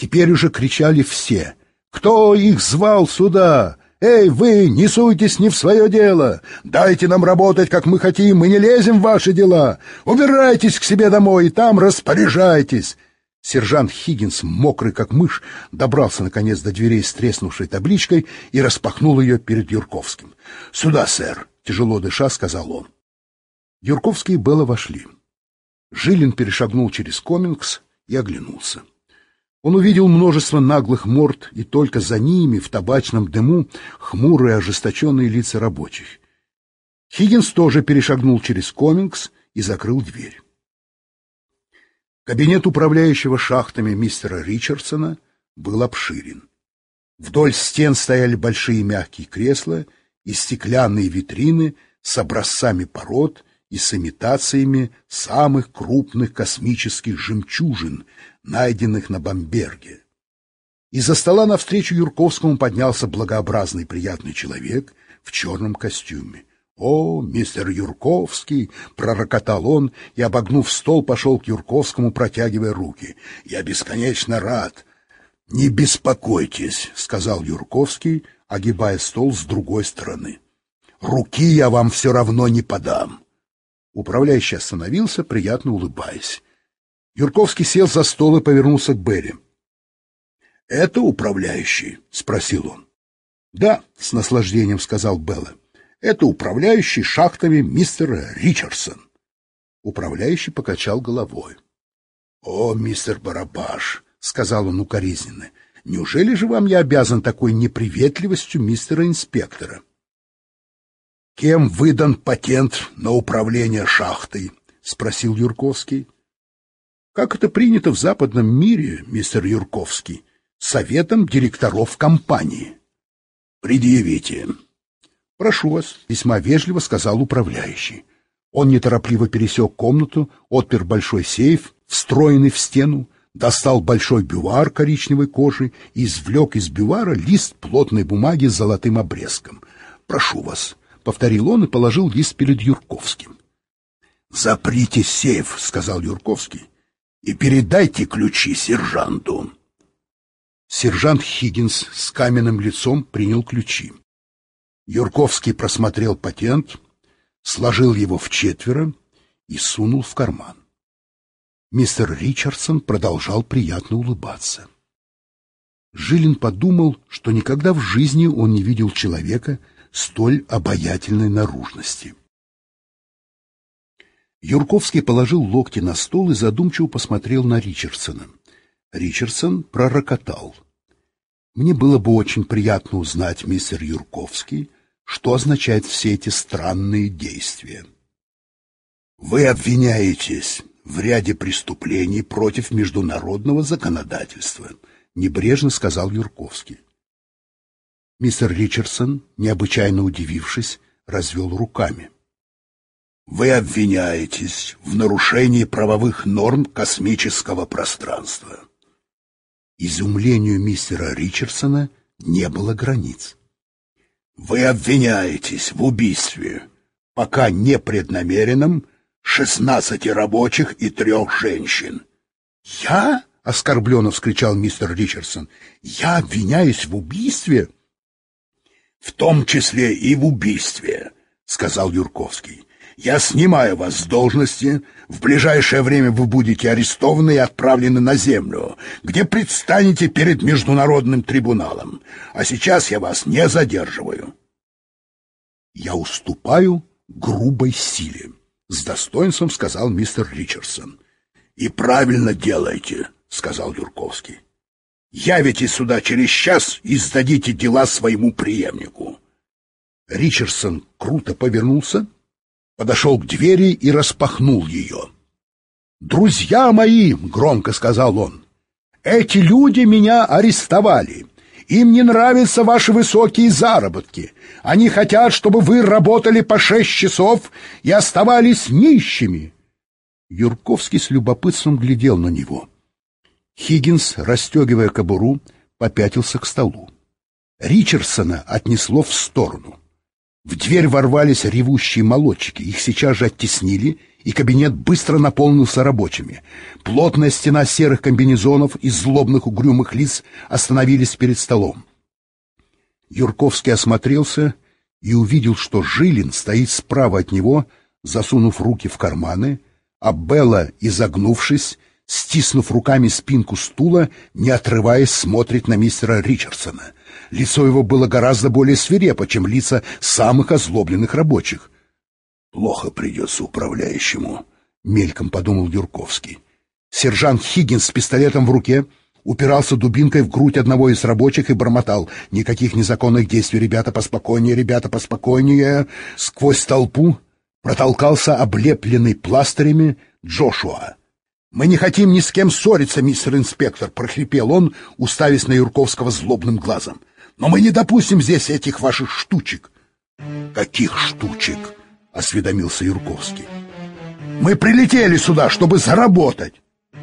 Теперь уже кричали все. «Кто их звал сюда? Эй, вы, не суйтесь не в свое дело! Дайте нам работать, как мы хотим, мы не лезем в ваши дела! Убирайтесь к себе домой и там распоряжайтесь!» Сержант Хиггинс, мокрый как мышь, добрался наконец до дверей с треснувшей табличкой и распахнул ее перед Юрковским. «Сюда, сэр!» — тяжело дыша, сказал он. Юрковский и Белла вошли. Жилин перешагнул через комингс и оглянулся. Он увидел множество наглых морд, и только за ними, в табачном дыму, хмурые ожесточенные лица рабочих. Хиггинс тоже перешагнул через комингс и закрыл дверь. Кабинет управляющего шахтами мистера Ричардсона был обширен. Вдоль стен стояли большие мягкие кресла и стеклянные витрины с образцами пород и с имитациями самых крупных космических жемчужин, найденных на Бамберге. Из-за стола навстречу Юрковскому поднялся благообразный приятный человек в черном костюме. «О, мистер Юрковский!» — пророкотал он и, обогнув стол, пошел к Юрковскому, протягивая руки. «Я бесконечно рад!» «Не беспокойтесь!» — сказал Юрковский, огибая стол с другой стороны. «Руки я вам все равно не подам!» Управляющий остановился, приятно улыбаясь. Юрковский сел за стол и повернулся к Берри. «Это управляющий?» — спросил он. «Да», — с наслаждением сказал Белла. «Это управляющий шахтами мистер Ричардсон». Управляющий покачал головой. «О, мистер Барабаш», — сказал он укоризненно, — «неужели же вам я обязан такой неприветливостью мистера инспектора?» «Кем выдан патент на управление шахтой?» — спросил Юрковский. «Как это принято в западном мире, мистер Юрковский, советом директоров компании». «Предъявите». «Прошу вас», — весьма вежливо сказал управляющий. Он неторопливо пересек комнату, отпер большой сейф, встроенный в стену, достал большой бювар коричневой кожи и извлек из бювара лист плотной бумаги с золотым обрезком. «Прошу вас», — повторил он и положил лист перед Юрковским. «Заприте сейф», — сказал Юрковский, — «и передайте ключи сержанту». Сержант Хиггинс с каменным лицом принял ключи. Юрковский просмотрел патент, сложил его вчетверо и сунул в карман. Мистер Ричардсон продолжал приятно улыбаться. Жилин подумал, что никогда в жизни он не видел человека столь обаятельной наружности. Юрковский положил локти на стол и задумчиво посмотрел на Ричардсона. Ричардсон пророкотал: «Мне было бы очень приятно узнать, мистер Юрковский, что означают все эти странные действия». «Вы обвиняетесь в ряде преступлений против международного законодательства», — небрежно сказал Юрковский. Мистер Ричардсон, необычайно удивившись, развел руками. «Вы обвиняетесь в нарушении правовых норм космического пространства». Изумлению мистера Ричардсона не было границ. «Вы обвиняетесь в убийстве, пока непреднамеренном, 16 рабочих и 3 женщин». «Я?» — оскорбленно вскричал мистер Ричардсон. «Я обвиняюсь в убийстве?» «В том числе и в убийстве», — сказал Юрковский. «Я снимаю вас с должности. В ближайшее время вы будете арестованы и отправлены на землю, где предстанете перед международным трибуналом. А сейчас я вас не задерживаю». «Я уступаю грубой силе», — с достоинством сказал мистер Ричардсон. «И правильно делаете», — сказал Юрковский. «Явитесь сюда через час и сдадите дела своему преемнику». Ричардсон круто повернулся, подошел к двери и распахнул ее. «Друзья мои», — громко сказал он, — «эти люди меня арестовали. Им не нравятся ваши высокие заработки. Они хотят, чтобы вы работали по 6 часов и оставались нищими». Юрковский с любопытством глядел на него. Хиггинс, расстегивая кобуру, попятился к столу. Ричардсона отнесло в сторону. В дверь ворвались ревущие молодчики. Их сейчас же оттеснили, и кабинет быстро наполнился рабочими. Плотная стена серых комбинезонов и злобных угрюмых лиц остановились перед столом. Юрковский осмотрелся и увидел, что Жилин стоит справа от него, засунув руки в карманы, а Белла, изогнувшись, стиснув руками спинку стула, не отрываясь, смотрит на мистера Ричардсона. Лицо его было гораздо более свирепо, чем лица самых озлобленных рабочих. «Плохо придется управляющему», — мельком подумал Юрковский. Сержант Хиггинс с пистолетом в руке упирался дубинкой в грудь одного из рабочих и бормотал: «Никаких незаконных действий, ребята, поспокойнее, ребята, поспокойнее». Сквозь толпу протолкался облепленный пластырями Джошуа. «Мы не хотим ни с кем ссориться, мистер инспектор», — прохрипел он, уставясь на Юрковского злобным глазом. «Но мы не допустим здесь этих ваших штучек». «Каких штучек?» — осведомился Юрковский. «Мы прилетели сюда, чтобы заработать».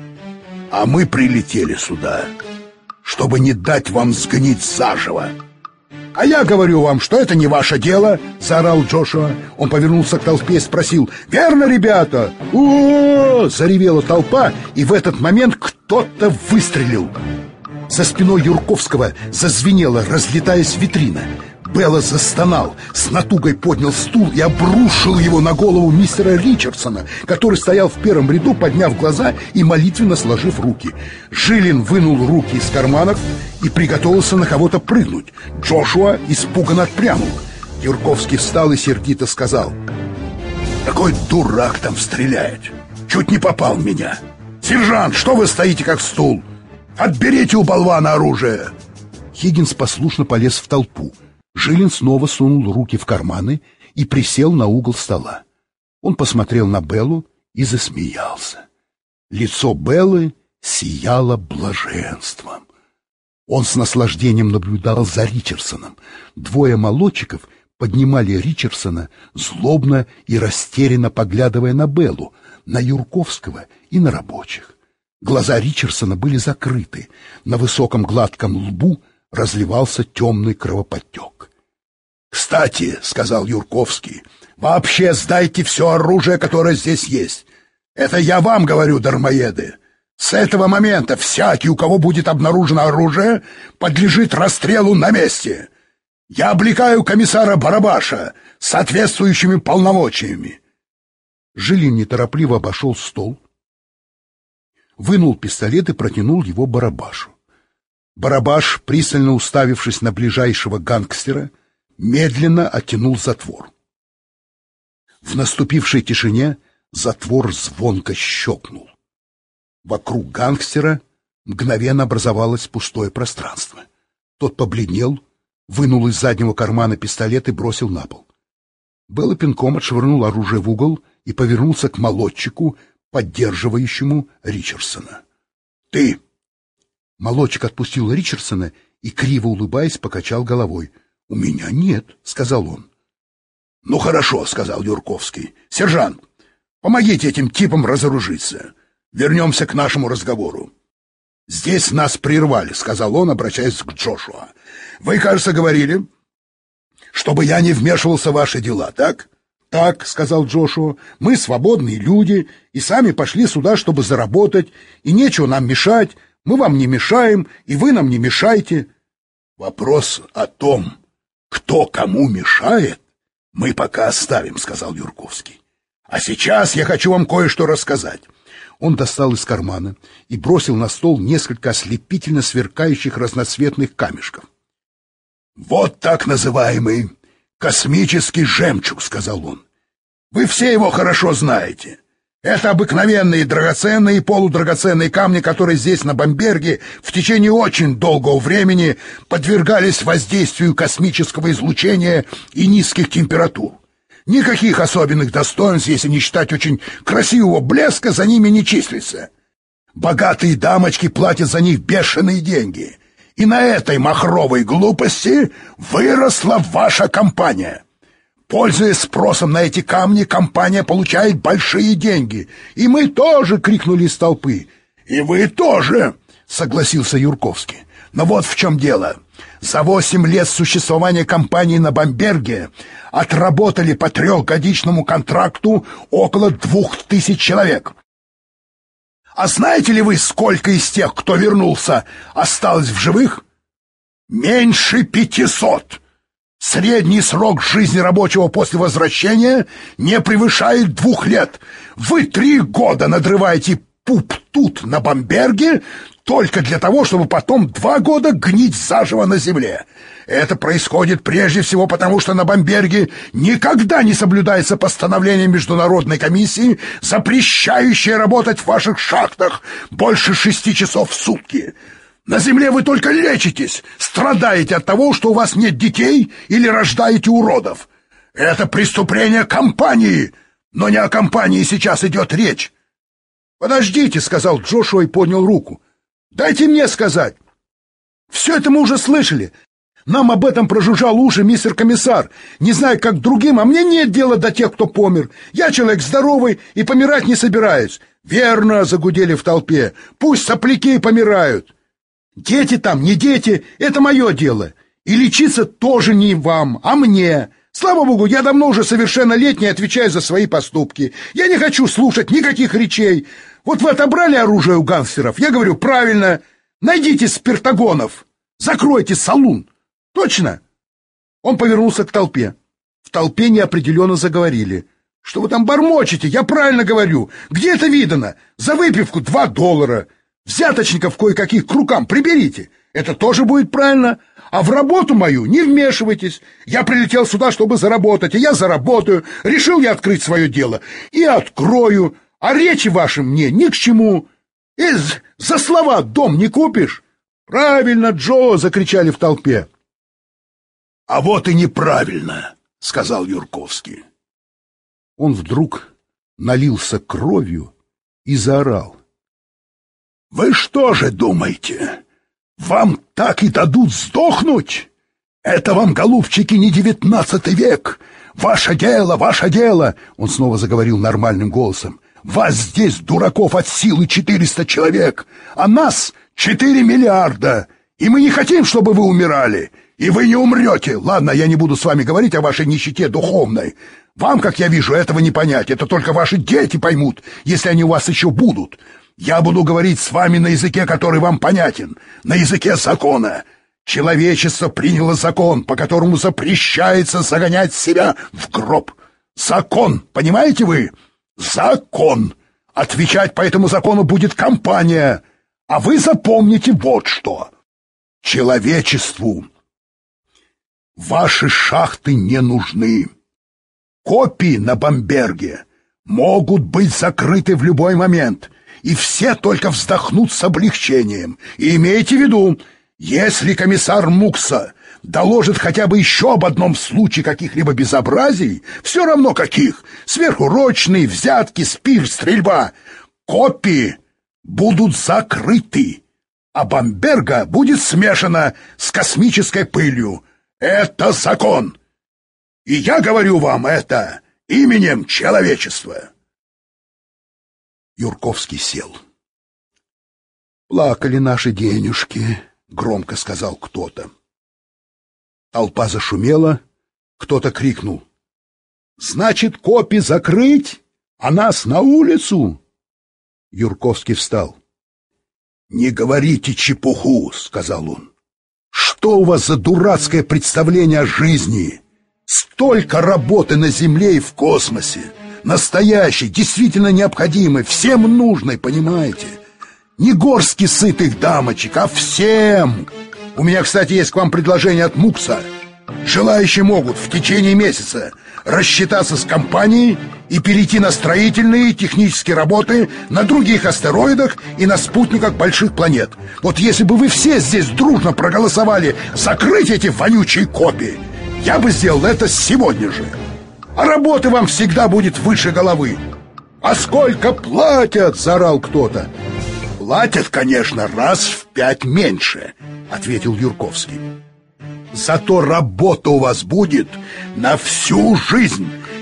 «А мы прилетели сюда, чтобы не дать вам сгнить заживо». «А я говорю вам, что это не ваше дело!» — заорал Джошуа. Он повернулся к толпе и спросил: «Верно, ребята?» «У-у-у!» — заревела толпа, и в этот момент кто-то выстрелил. За спиной Юрковского зазвенела, разлетаясь витрина. Белла застонал, с натугой поднял стул и обрушил его на голову мистера Ричардсона, который стоял в первом ряду, подняв глаза и молитвенно сложив руки. Жилин вынул руки из карманов и приготовился на кого-то прыгнуть. Джошуа испуганно отпрянул. Юрковский встал и сердито сказал: «Какой дурак там стреляет! Чуть не попал в меня! Сержант, что вы стоите как стул? Отберите у болвана оружие!» Хиггинс послушно полез в толпу. Жилин снова сунул руки в карманы и присел на угол стола. Он посмотрел на Беллу и засмеялся. Лицо Беллы сияло блаженством. Он с наслаждением наблюдал за Ричардсоном. Двое молодчиков поднимали Ричардсона, злобно и растерянно поглядывая на Беллу, на Юрковского и на рабочих. Глаза Ричардсона были закрыты. На высоком гладком лбу разливался темный кровоподтек. «Кстати, — сказал Юрковский, — вообще сдайте все оружие, которое здесь есть. Это я вам говорю, дармоеды. С этого момента всякий, у кого будет обнаружено оружие, подлежит расстрелу на месте. Я облекаю комиссара Барабаша с соответствующими полномочиями». Жилин неторопливо обошел стол, вынул пистолет и протянул его Барабашу. Барабаш, пристально уставившись на ближайшего гангстера, медленно оттянул затвор. В наступившей тишине затвор звонко щелкнул. Вокруг гангстера мгновенно образовалось пустое пространство. Тот побледнел, вынул из заднего кармана пистолет и бросил на пол. Белла пинком отшвырнул оружие в угол и повернулся к молодчику, поддерживающему Ричардсона. «Ты!» Молодчик отпустил Ричардсона и, криво улыбаясь, покачал головой. «У меня нет», — сказал он. «Ну хорошо», — сказал Юрковский. «Сержант, помогите этим типам разоружиться. Вернемся к нашему разговору». «Здесь нас прервали», — сказал он, обращаясь к Джошуа. «Вы, кажется, говорили, чтобы я не вмешивался в ваши дела, так?» «Так», — сказал Джошуа, — «мы свободные люди и сами пошли сюда, чтобы заработать, и нечего нам мешать. Мы вам не мешаем, и вы нам не мешайте». «Вопрос о том, кто кому мешает, мы пока оставим», — сказал Юрковский. «А сейчас я хочу вам кое-что рассказать». Он достал из кармана и бросил на стол несколько ослепительно сверкающих разноцветных камешков. «Вот так называемый космический жемчуг», — сказал он. «Вы все его хорошо знаете. Это обыкновенные драгоценные и полудрагоценные камни, которые здесь, на Бамберге, в течение очень долгого времени подвергались воздействию космического излучения и низких температур. Никаких особенных достоинств, если не считать очень красивого блеска, за ними не числится. Богатые дамочки платят за них бешеные деньги. И на этой махровой глупости выросла ваша компания. Пользуясь спросом на эти камни, компания получает большие деньги. И мы тоже!» — крикнули из толпы. «И вы тоже!» — согласился Юрковский. Но вот в чем дело. За 8 лет существования компании на Бамберге отработали по 3-годичному контракту около 2000 человек. А знаете ли вы, сколько из тех, кто вернулся, осталось в живых? Меньше 500. Средний срок жизни рабочего после возвращения не превышает 2 лет. Вы 3 года надрываете пуп тут, на Бамберге, только для того, чтобы потом 2 года гнить заживо на земле. Это происходит прежде всего потому, что на Бамберге никогда не соблюдается постановление Международной комиссии, запрещающее работать в ваших шахтах больше 6 часов в сутки. На земле вы только лечитесь, страдаете от того, что у вас нет детей или рождаете уродов. Это преступление компании, но не о компании сейчас идет речь. «Подождите», — сказал Джошуа и поднял руку. «Дайте мне сказать. Все это мы уже слышали. Нам об этом прожужжал уши мистер комиссар. Не знаю, как другим, а мне нет дела до тех, кто помер. Я человек здоровый и помирать не собираюсь». «Верно», — загудели в толпе. «Пусть сопляки помирают. Дети там, не дети, это мое дело. И лечиться тоже не вам, а мне. Слава богу, я давно уже совершеннолетний и отвечаю за свои поступки. Я не хочу слушать никаких речей. Вот вы отобрали оружие у гангстеров. Я говорю, правильно. Найдите спиртогонов. Закройте салун. Точно?» Он повернулся к толпе. В толпе неопределенно заговорили. «Что вы там бормочете? Я правильно говорю. Где это видано? За выпивку $2. Взяточников кое-каких к рукам приберите. Это тоже будет правильно. А в работу мою не вмешивайтесь. Я прилетел сюда, чтобы заработать, и я заработаю. Решил я открыть свое дело. И открою. А речи ваши мне ни к чему. За слова дом не купишь». «Правильно, Джо!» — закричали в толпе. «А вот и неправильно!» — сказал Юрковский. Он вдруг налился кровью и заорал. «Вы что же думаете, вам так и дадут сдохнуть? Это вам, голубчики, не 19 век. Ваше дело, ваше дело!» Он снова заговорил нормальным голосом. «Вас здесь, дураков, от силы 400 человек, а нас 4 миллиарда. И мы не хотим, чтобы вы умирали. И вы не умрете. Ладно, я не буду с вами говорить о вашей нищете духовной. Вам, как я вижу, этого не понять. Это только ваши дети поймут, если они у вас еще будут. Я буду говорить с вами на языке, который вам понятен, на языке закона. Человечество приняло закон, по которому запрещается загонять себя в гроб. Закон, понимаете вы? Закон. Отвечать по этому закону будет компания. А вы запомните вот что. Человечеству ваши шахты не нужны. Копии на Бамберге могут быть закрыты в любой момент, и все только вздохнут с облегчением. И имейте в виду, если комиссар Мукса доложит хотя бы еще об одном случае каких-либо безобразий, все равно каких, сверхурочные, взятки, спир, стрельба, копии будут закрыты, а Бамберга будет смешана с космической пылью. Это закон. И я говорю вам это именем человечества. Юрковский сел. «Плакали наши денежки», — громко сказал кто-то. Толпа зашумела, кто-то крикнул. «Значит, копи закрыть, а нас на улицу?» Юрковский встал. «Не говорите чепуху», — сказал он. «Что у вас за дурацкое представление о жизни? Столько работы на Земле и в космосе. Настоящей, действительно необходимой, всем нужной, понимаете? Не горстки сытых дамочек, а всем. У меня, кстати, есть к вам предложение от Мукса. Желающие могут в течение месяца рассчитаться с компанией и перейти на строительные и технические работы на других астероидах и на спутниках больших планет. Вот если бы вы все здесь дружно проголосовали закрыть эти вонючие копии, я бы сделал это сегодня же. А работы вам всегда будет выше головы. «А сколько платят?» — заорал кто-то. «Платят, конечно, раз в 5 меньше», — ответил Юрковский. «Зато работа у вас будет на всю жизнь,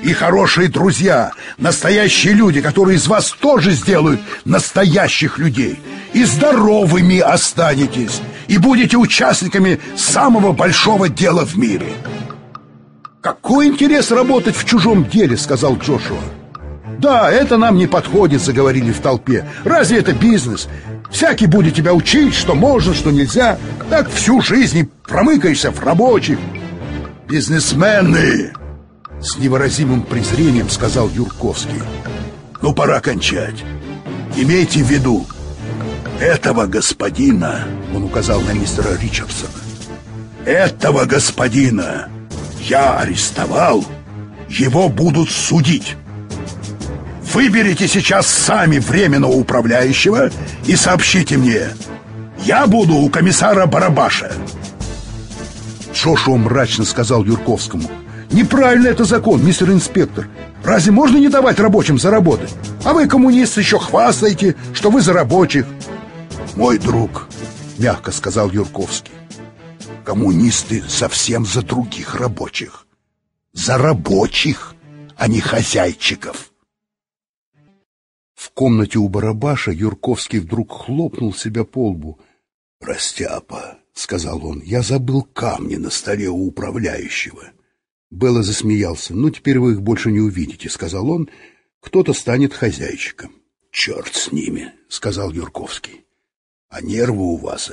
и хорошие друзья, настоящие люди, которые из вас тоже сделают настоящих людей. И здоровыми останетесь, и будете участниками самого большого дела в мире. «Какой интерес работать в чужом деле», — сказал Джошуа. «Да, это нам не подходит», — заговорили в толпе. «Разве это бизнес? Всякий будет тебя учить, что можно, что нельзя. Так всю жизнь и промыкаешься в рабочих». «Бизнесмены!» — с невыразимым презрением сказал Юрковский. «Ну, пора кончать. Имейте в виду, этого господина, — он указал на мистера Ричардсона, — этого господина я арестовал, его будут судить. Выберите сейчас сами временного управляющего и сообщите мне. Я буду у комиссара Барабаша». Джошуа мрачно сказал Юрковскому: «Неправильно это закон, мистер инспектор. Разве можно не давать рабочим заработать? А вы, коммунисты, еще хвастаете, что вы за рабочих». «Мой друг, — мягко сказал Юрковский, — коммунисты совсем за других рабочих. За рабочих, а не хозяйчиков». В комнате у Барабаша Юрковский вдруг хлопнул себя по лбу. «Растяпа, — сказал он, — я забыл камни на столе у управляющего». Белла засмеялся. «Ну, теперь вы их больше не увидите, — сказал он, — кто-то станет хозяйчиком». «Черт с ними, — сказал Юрковский. А нервы у вас,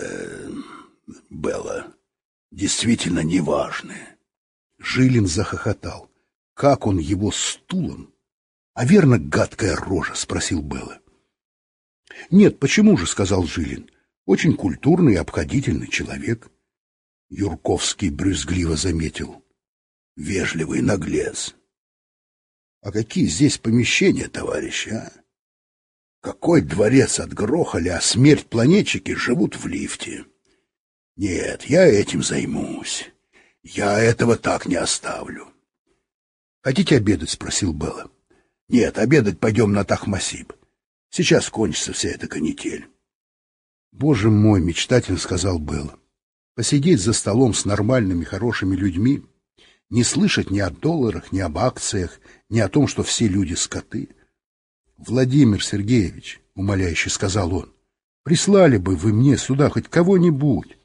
Белла, действительно неважные». Жилин захохотал. «Как он его стулом? А верно, гадкая рожа?» — спросил Белла. «Нет, почему же? — сказал Жилин. — Очень культурный и обходительный человек». Юрковский брюзгливо заметил: «Вежливый наглец». «А какие здесь помещения, товарищи, а? Какой дворец отгрохали, а смерть-планетчики живут в лифте. Нет, я этим займусь. Я этого так не оставлю». «Хотите обедать?» — спросил Белла. «Нет, обедать пойдем на Тахмасиб. Сейчас кончится вся эта канитель». «Боже мой!» — мечтательно сказал Белла. «Посидеть за столом с нормальными, хорошими людьми, не слышать ни о долларах, ни об акциях, ни о том, что все люди скоты». «Владимир Сергеевич, — умоляюще сказал он, — прислали бы вы мне сюда хоть кого-нибудь».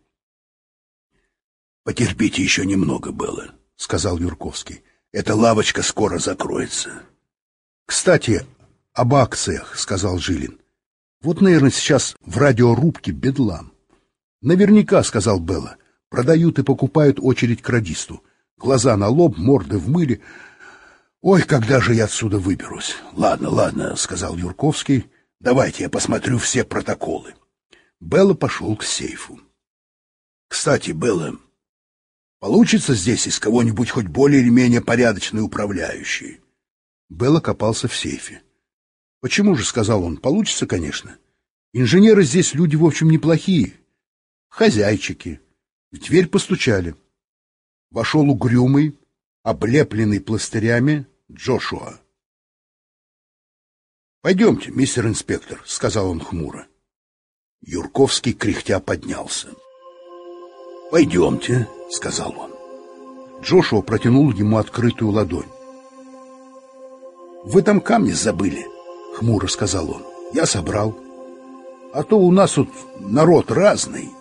«Потерпите еще немного, Белла, — сказал Юрковский. — Эта лавочка скоро закроется». «Кстати, об акциях, — сказал Жилин. — Вот, наверное, сейчас в радиорубке бедлам». «Наверняка, — сказал Белла, — продают и покупают очередь к радисту. Глаза на лоб, морды в мыле. Ой, когда же я отсюда выберусь?» «Ладно, ладно, — сказал Юрковский, — давайте я посмотрю все протоколы». Белла пошел к сейфу. «Кстати, Белла, получится здесь из кого-нибудь хоть более или менее порядочный управляющий?» Белла копался в сейфе. «Почему же, — сказал он, — получится, конечно. Инженеры здесь люди, в общем, неплохие. Хозяйчики». В дверь постучали. Вошел угрюмый, облепленный пластырями Джошуа. «Пойдемте, мистер инспектор, — сказал он хмуро». Юрковский кряхтя поднялся. «Пойдемте, — сказал он». Джошуа протянул ему открытую ладонь. «Вы там камни забыли, — хмуро сказал он. — Я собрал. А то у нас тут народ разный».